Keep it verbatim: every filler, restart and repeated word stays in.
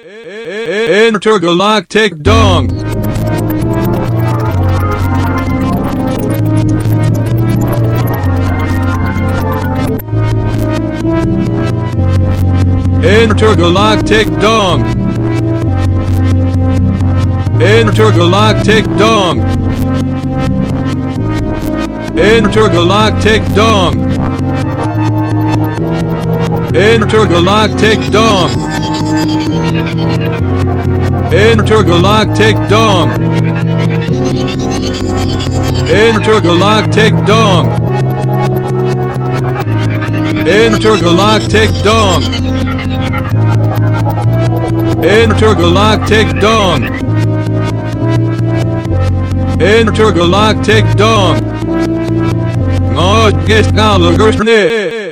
Intergalactic dong. Intergalactic dong. Intergalactic dong. Intergalactic dong. Intergalactic dong. Intergalactic dong. Intergalactic dong. Intergalactic dong. Intergalactic dong. Intergalactic dong. Oh, guess Gallagher's